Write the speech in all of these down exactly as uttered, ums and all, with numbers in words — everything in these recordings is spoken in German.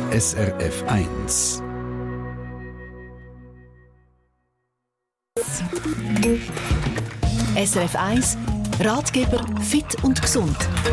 S R F eins. S R F eins, Ratgeber fit und gesund.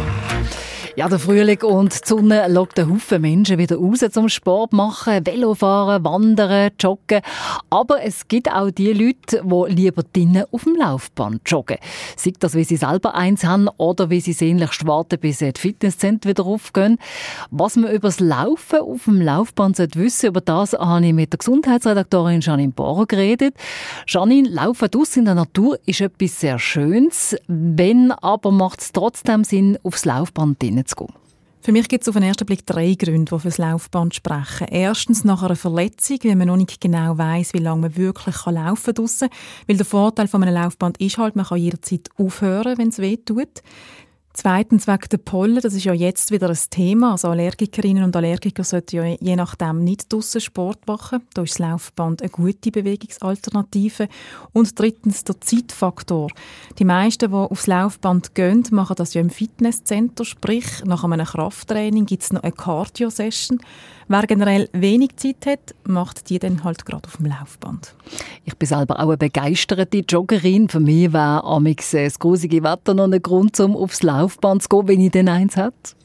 Ja, der Frühling und die Sonne lockt einen Haufen Menschen wieder raus zum Sport machen, Velofahren, Wandern, Joggen. Aber es gibt auch die Leute, die lieber drinnen auf dem Laufband joggen. Sei das, wie sie selber eins haben oder wie sie sehnlichst warten, bis sie die Fitnesszentren wieder aufgehen. Was man über das Laufen auf dem Laufband wissen sollte, über das habe ich mit der Gesundheitsredaktorin Janine Bohrer geredet. Janine, Laufen draussen in der Natur ist etwas sehr Schönes. Wenn aber macht es trotzdem Sinn, aufs Laufband drinnen zu gehen? Für mich gibt es auf den ersten Blick drei Gründe, die für das Laufband sprechen. Erstens nach einer Verletzung, wenn man noch nicht genau weiss, wie lange man wirklich laufen kann draussen. Weil der Vorteil von einem Laufband ist halt, man kann jederzeit aufhören, wenn es weh tut. Zweitens wegen der Pollen, das ist ja jetzt wieder ein Thema. Also Allergikerinnen und Allergiker sollten ja je nachdem nicht draussen Sport machen. Da ist das Laufband eine gute Bewegungsalternative. Und drittens der Zeitfaktor. Die meisten, die aufs Laufband gehen, machen das ja im Fitnesscenter. Sprich, nach einem Krafttraining gibt es noch eine Cardio-Session. Wer generell wenig Zeit hat, macht die dann halt gerade auf dem Laufband. Ich bin selber auch eine begeisterte Joggerin. Für mich wäre amigs das grusige Wetter noch ein Grund, um aufs Laufband zu gehen, wenn ich denn eins hätte.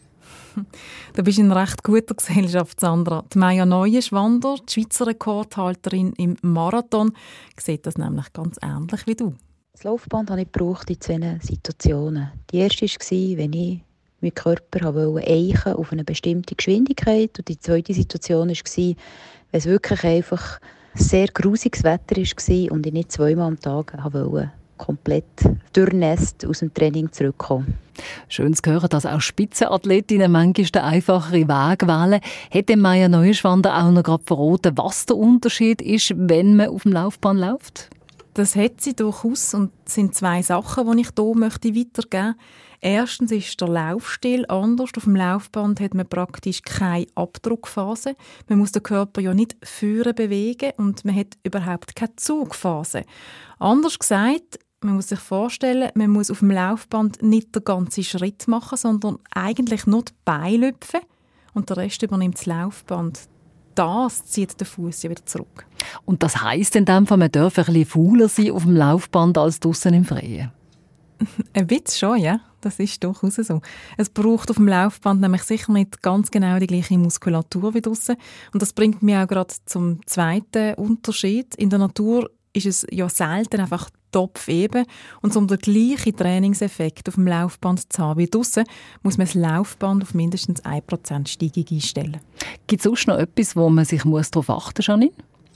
Du bist in recht guter Gesellschaft, Sandra. Die Maja Neuenschwander, die Schweizer Rekordhalterin im Marathon, sieht das nämlich ganz ähnlich wie du. Das Laufband habe ich gebraucht in zwei Situationen. Die erste war, wenn ich meinen Körper eichen auf eine bestimmte Geschwindigkeit. Und die zweite Situation war, wenn es wirklich einfach sehr grusiges Wetter war und ich nicht zweimal am Tag wollte komplett durchnässt aus dem Training zurückkommen. Schön zu hören, dass auch Spitzenathletinnen manchmal den einfacheren Weg wählen. Hat Maja Neuenschwander auch noch gerade verraten, was der Unterschied ist, wenn man auf dem Laufband läuft? Das hat sie durchaus und es sind zwei Sachen, die ich hier möchte weitergeben möchte. Erstens ist der Laufstil anders. Auf dem Laufband hat man praktisch keine Abdruckphase. Man muss den Körper ja nicht führen bewegen und man hat überhaupt keine Zugphase. Anders gesagt, man muss sich vorstellen, man muss auf dem Laufband nicht den ganzen Schritt machen, sondern eigentlich nur die Beine lüpfen und der Rest übernimmt das Laufband. Das zieht den Fuß ja wieder zurück. Und das heisst in dem Fall, man darf ein bisschen fauler sein auf dem Laufband als draussen im Freien? Ein Witz schon, ja. Das ist durchaus so. Es braucht auf dem Laufband nämlich sicher nicht ganz genau die gleiche Muskulatur wie draussen. Und das bringt mich auch gerade zum zweiten Unterschied. In der Natur ist es ja selten einfach topfeben. Und um den gleichen Trainingseffekt auf dem Laufband zu haben wie draussen, muss man das Laufband auf mindestens ein Prozent Steigung einstellen. Gibt es sonst noch etwas, wo man sich darauf achten muss, Janine?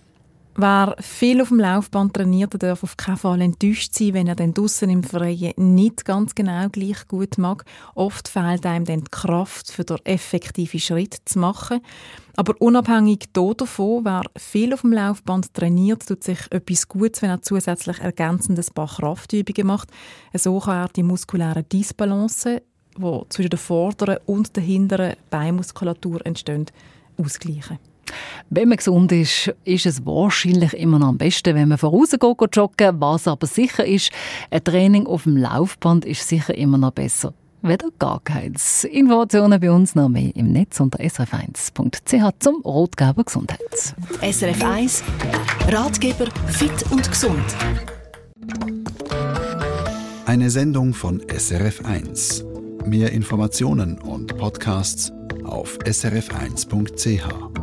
Wer viel auf dem Laufband trainiert, darf auf keinen Fall enttäuscht sein, wenn er dann draussen im Freien nicht ganz genau gleich gut mag. Oft fehlt einem dann die Kraft, für den effektiven Schritt zu machen. Aber unabhängig davon, wer viel auf dem Laufband trainiert, tut sich etwas Gutes, wenn er zusätzlich ergänzend ein paar Kraftübungen macht. So kann er die muskuläre Disbalance, die zwischen der vorderen und der hinteren Beinmuskulatur entsteht, ausgleichen. Wenn man gesund ist, ist es wahrscheinlich immer noch am besten, wenn man vorausgeht joggen. Was aber sicher ist, ein Training auf dem Laufband ist sicher immer noch besser. Weder gar keins. Informationen bei uns noch mehr im Netz unter s r f eins punkt c h zum Ratgeber Gesundheit. S R F eins, Ratgeber fit und gesund. Eine Sendung von S R F eins. Mehr Informationen und Podcasts auf s r f eins punkt c h.